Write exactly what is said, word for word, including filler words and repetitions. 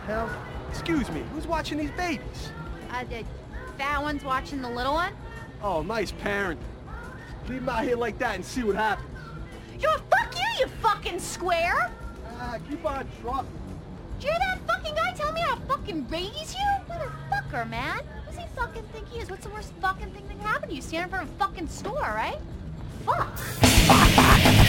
hell? Excuse me, who's watching these babies? Uh, the fat one's watching the little one? Oh, nice parent. Leave him out here like that and see what happens. Yo, fuck you, you fucking square! Ah, keep on trucking. Did you hear that fucking guy tell me how to fucking raise you? Motherfucker, man. Who does he fucking think he is? What's the worst fucking thing that can happen to you? Stand in front of a fucking store, right? Fuck.